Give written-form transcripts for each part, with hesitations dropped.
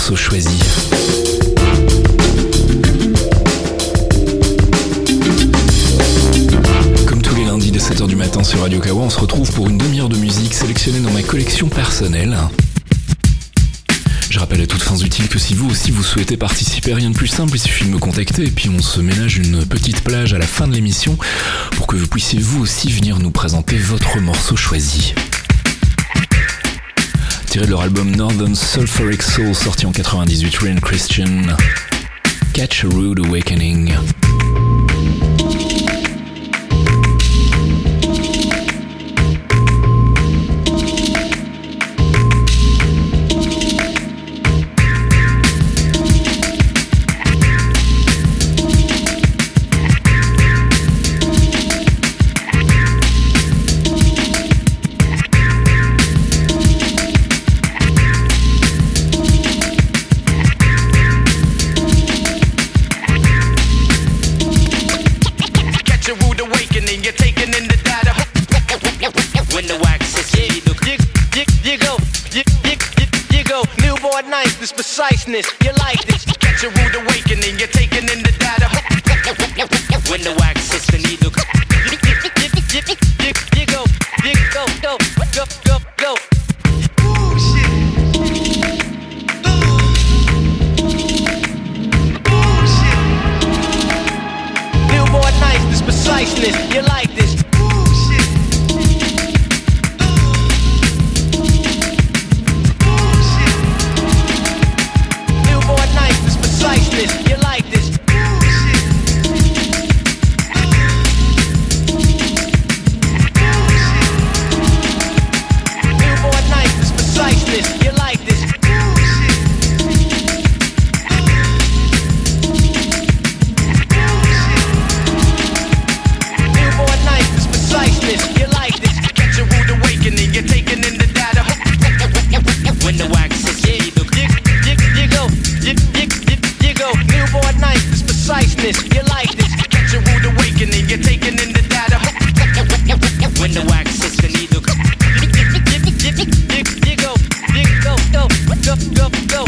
morceau choisi. Comme tous les lundis dès 7h du matin sur Radio Kawa, on se retrouve pour une demi-heure de musique sélectionnée dans ma collection personnelle. Je rappelle à toutes fins utiles que si vous aussi vous souhaitez participer, rien de plus simple, il suffit de me contacter et puis on se ménage une petite plage à la fin de l'émission pour que vous puissiez vous aussi venir nous présenter votre morceau choisi. Tiré de leur album Northern Sulphuric Soul sorti en 98, Ray and Christian, Catch a Rude Awakening. Preciseness, you like this. Catch a rude awakening, you're taking in the data. When the wax hits the needle, you go, go. Ooh, shit. Ooh, shit. Newborn nice, this preciseness, you like this. You like this? Newborn nice, this preciseness. You like this? Newborn nice, this preciseness. You like this? Catch a rude awakening. You're taking in the data. When the wax is you go. Newborn nice, this preciseness, you like this. Catch a rude awakening, you're taking in the data. When the wax hits the needle, you go.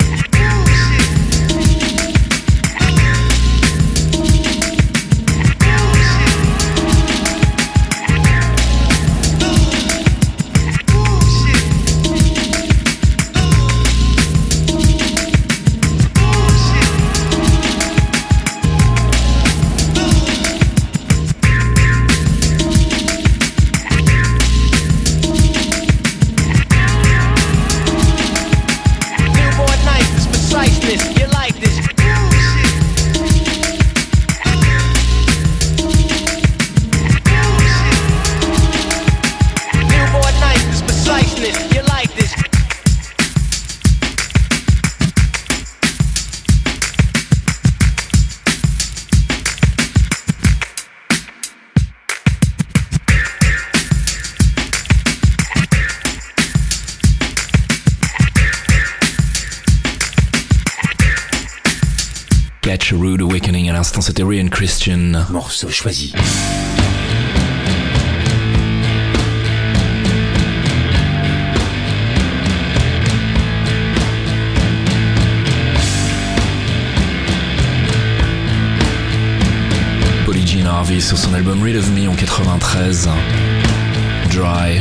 Catch a Rude Awakening, à l'instant c'était Ray and Christian. Morceau choisi. Polly Jean Harvey sur son album Rid of Me en 93. Dry.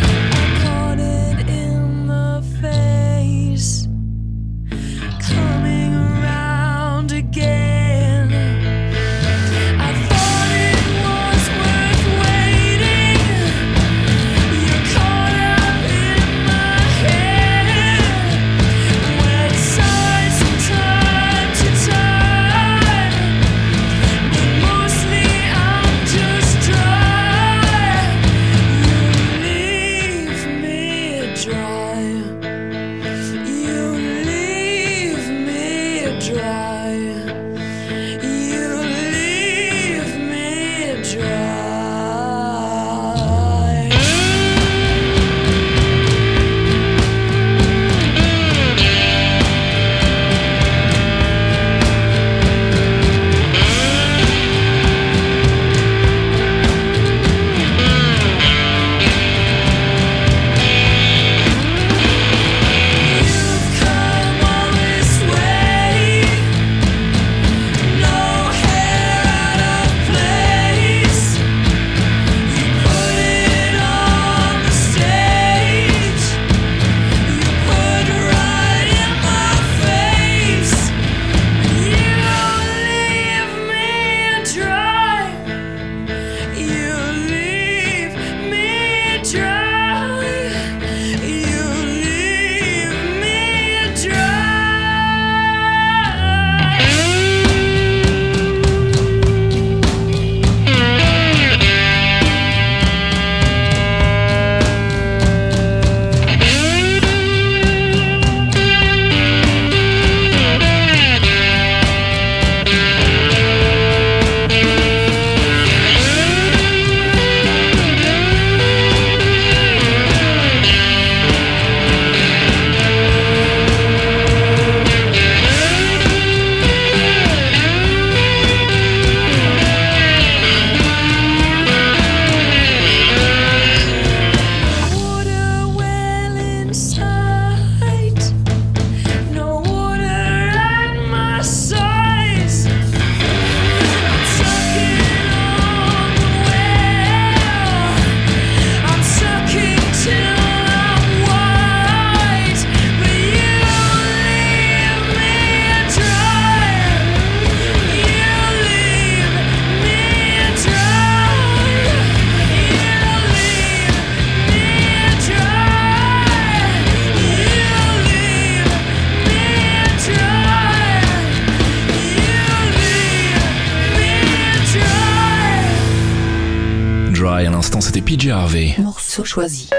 Sky, à l'instant c'était PJ Harvey. Morceau choisi.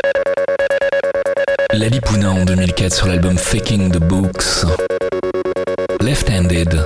Lali Pouna en 2004 sur l'album Faking the Books. Left-Handed.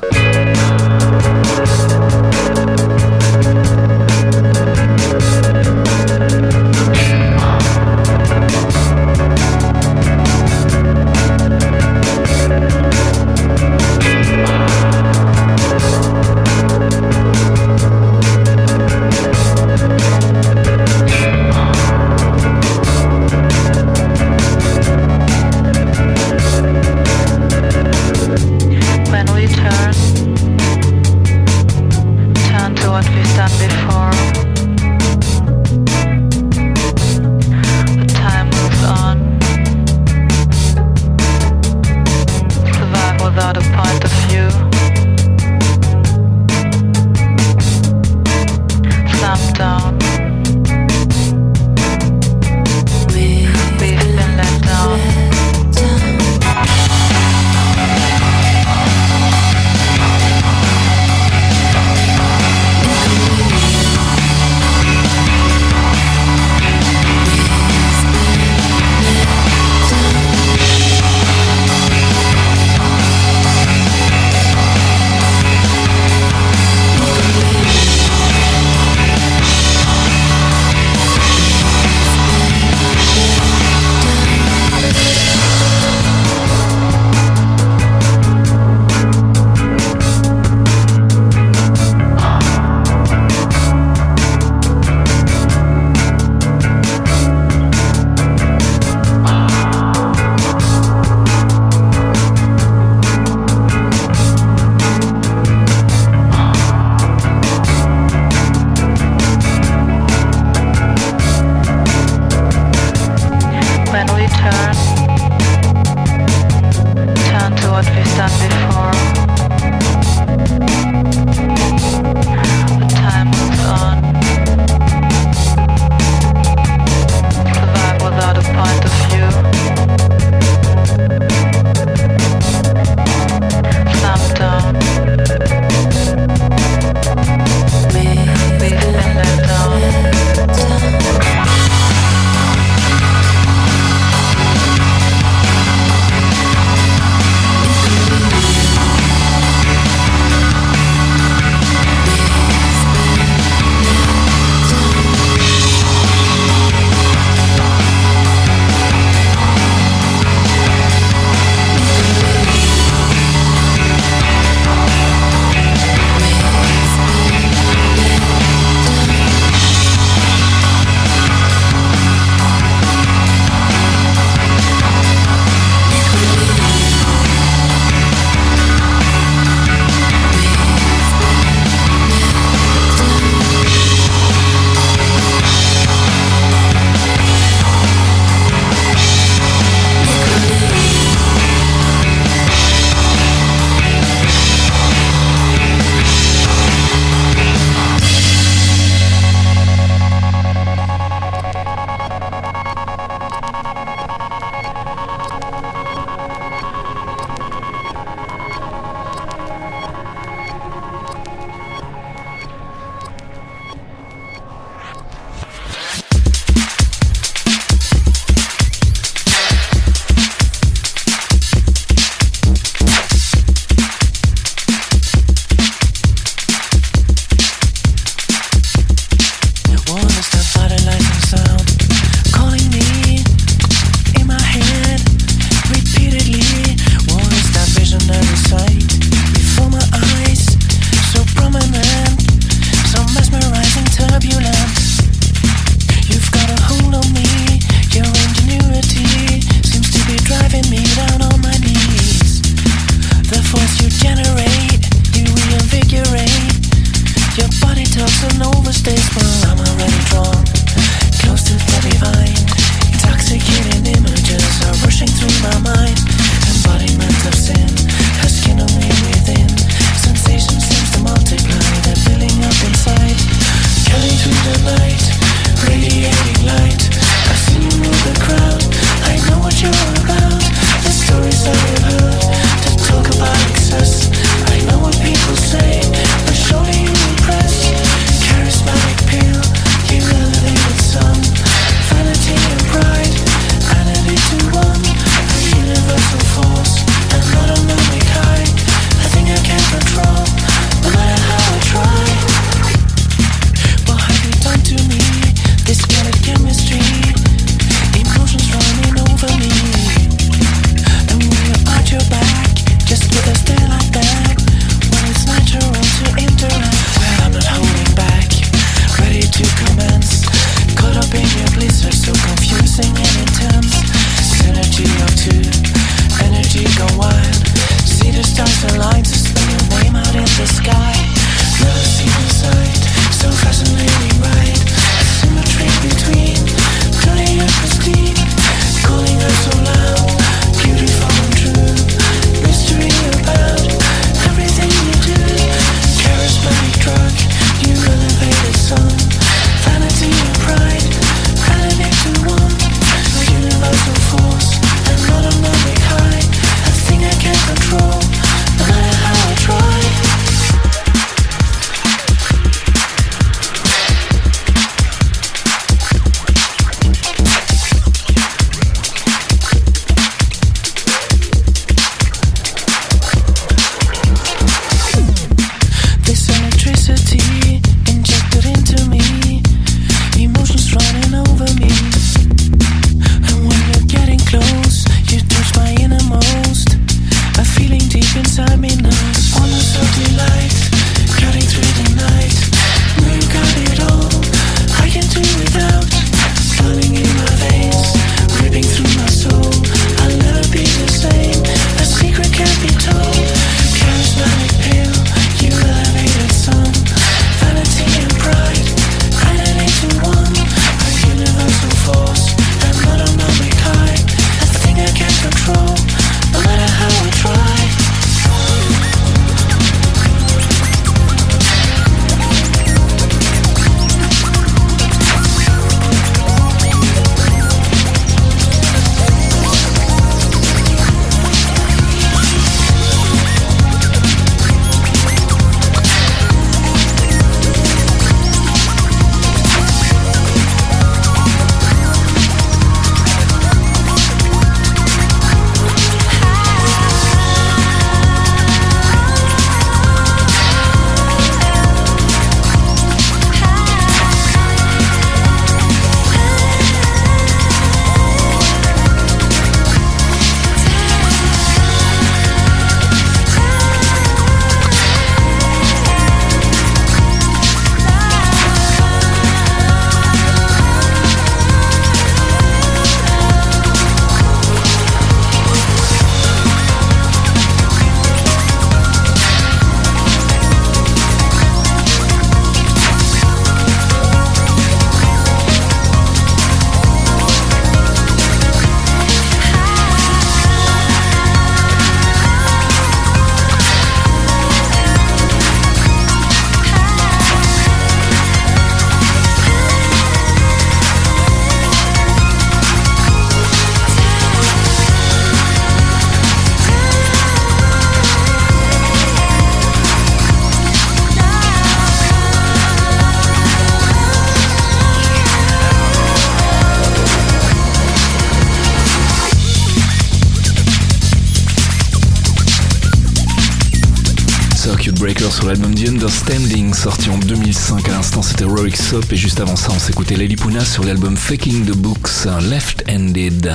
Circuit Breaker sur l'album The Understanding, sorti en 2005. À l'instant, c'était Roic Sop, et juste avant ça, on s'écoutait Lely Puna sur l'album Faking the Books, Left-Handed.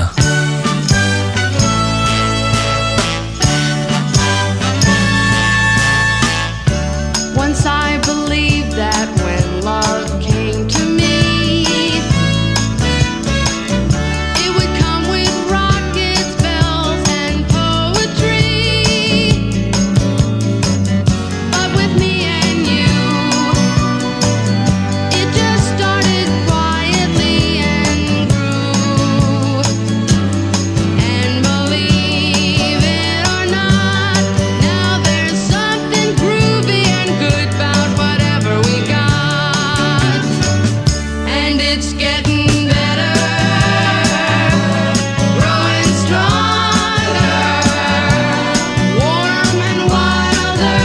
Once I believed that when love came to me, it would come with rockets, bells, and poetry. But with me and you, it just started quietly and grew. And believe it or not, now there's something groovy and good about whatever we got. And it's getting better, growing stronger, warm and wilder,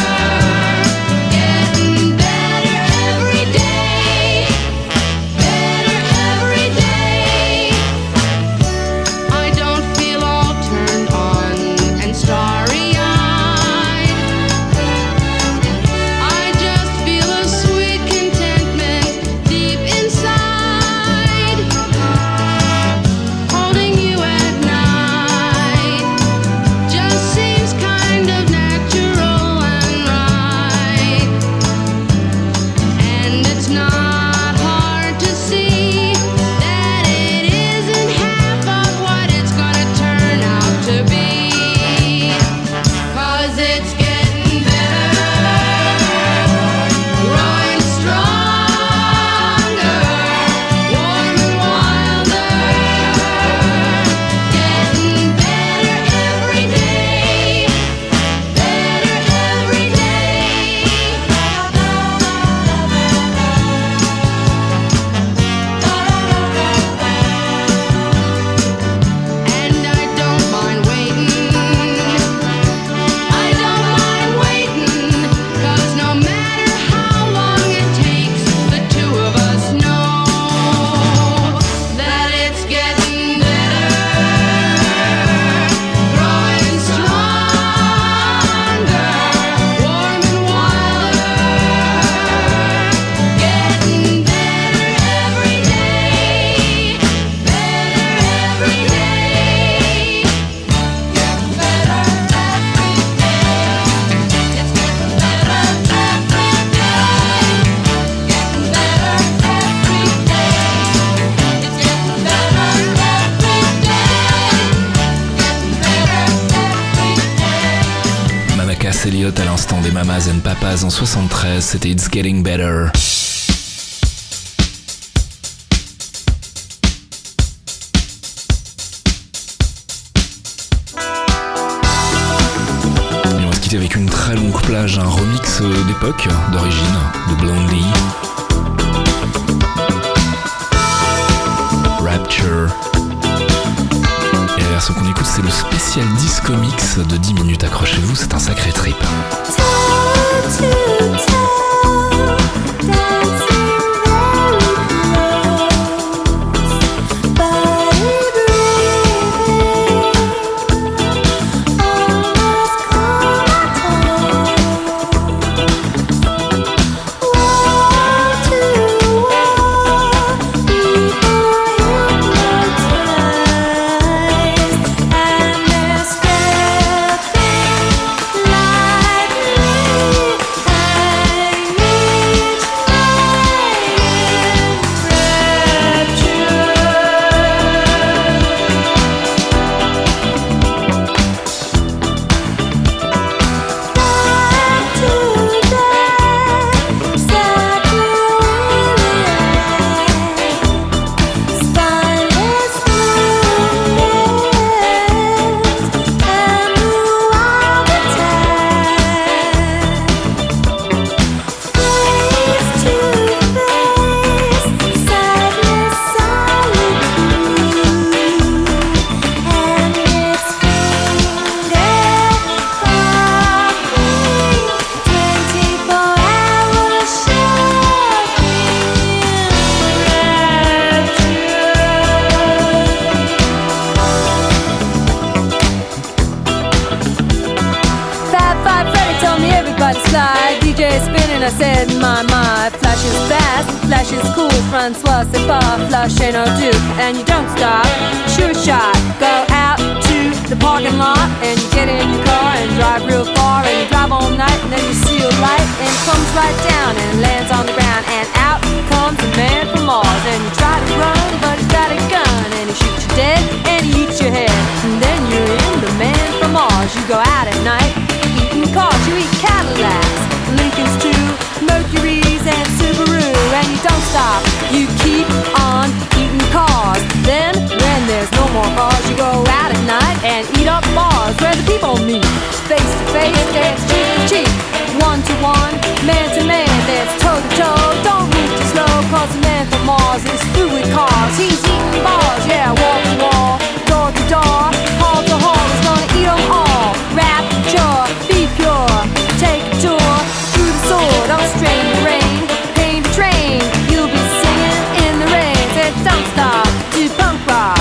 getting better every day, better every day. I don't feel all turned on and starry-eyed. I just feel a sweet contentment deep inside. Holding you at night just seems kind of natural and right. And it's not hard to see that it isn't half of what it's gonna turn out to be. 'Cause it's getting better, growing stronger, warm and wilder, getting better every day, better every day. And I don't mind waiting, I don't mind waiting, 'cause no matter how long it takes, the two of us know that it's getting better, growing stronger, warm and wilder, getting better every day, better every day, getting better every day. It's getting better every day, getting better every day. It's getting better every day, getting better every day. Mama Cass Elliot à l'instant des Mamas and Papas en 73, c'était It's Getting Better. Et on va se quitter avec une très longue plage, un remix d'époque, d'origine, de Blondie. Rapture. Et la version qu'on écoute, c'est le spécial disco mix de 10 minutes. Accrochez-vous, c'est un sacré trip. And there's nothing like I said, my, flash is fast, flash is cool, Francois, c'est pas, flash ain't no do. And you don't stop, shoot a shot, go out to the parking lot, and you get in your car and drive real far, and you drive all night, and then you see a light, and it comes right down and lands on the ground, and out comes the man from Mars, and you try to run, but he's got a gun, and he shoots you dead, and he eats your head, and then you're in the man from Mars. You go out at night, eating cars, you eat Cadillacs, Lincolns too, Mercuries and Subaru, and you don't stop, you keep on eating cars. Then, when there's no more cars, you go out at night and eat up bars where the people meet. Face to face, dance cheek to cheek, one to one, man to man, dance toe to toe. Don't move too slow, cause the man from Mars is through with cars. He's eating bars, yeah, wall to wall, door to door, hall to hall. He's gonna eat them all. Rapture, be pure, take a tour through the sword, don't strain the rain, pain to train. You'll be singing in the rain, said don't stop, do punk rock.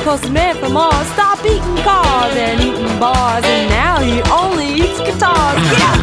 'cause the man from Mars stopped eating cars and eating bars, and now he only eats guitars. Get up!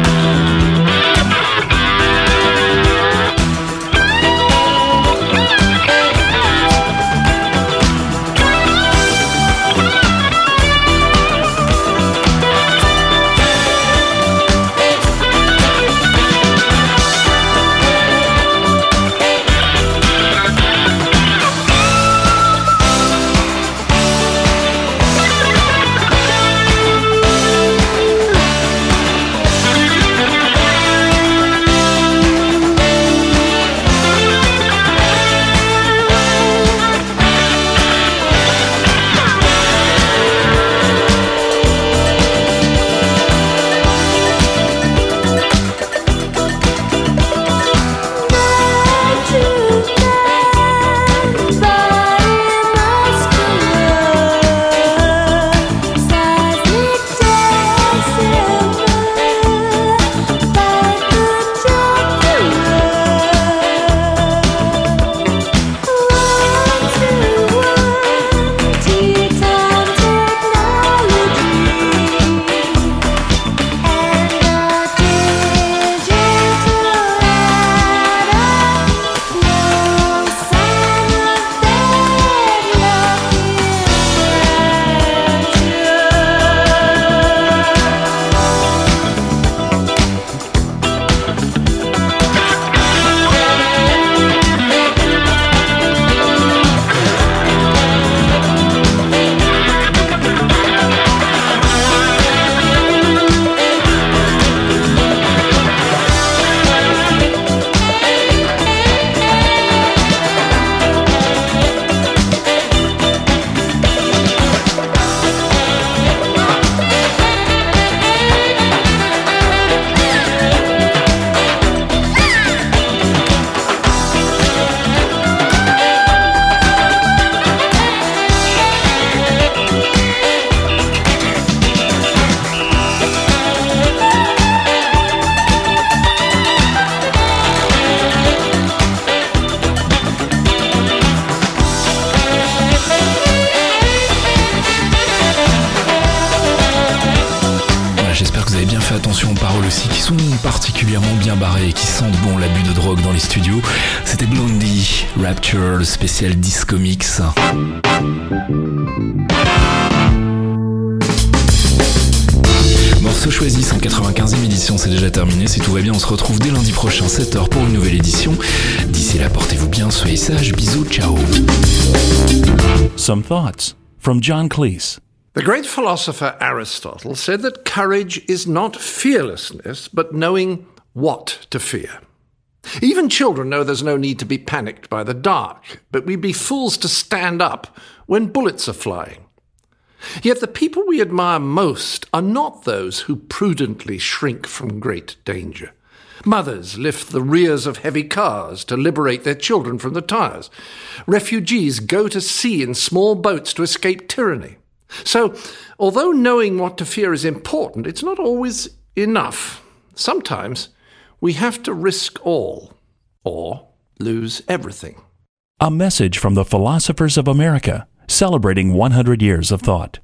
Attention aux paroles aussi, qui sont particulièrement bien barrées et qui sentent bon l'abus de drogue dans les studios. C'était Blondie, Rapture, le spécial Disco Mix. Morceau choisi, 195e édition, c'est déjà terminé. Si tout va bien, on se retrouve dès lundi prochain, 7h pour une nouvelle édition. D'ici là, portez-vous bien, soyez sages, bisous, ciao. Some thoughts from John Cleese. The great philosopher Aristotle said that courage is not fearlessness, but knowing what to fear. Even children know there's no need to be panicked by the dark, but we'd be fools to stand up when bullets are flying. Yet the people we admire most are not those who prudently shrink from great danger. Mothers lift the rears of heavy cars to liberate their children from the tires. Refugees go to sea in small boats to escape tyranny. So, although knowing what to fear is important, it's not always enough. Sometimes we have to risk all, or lose everything. A message from the Philosophers of America, celebrating 100 years of thought.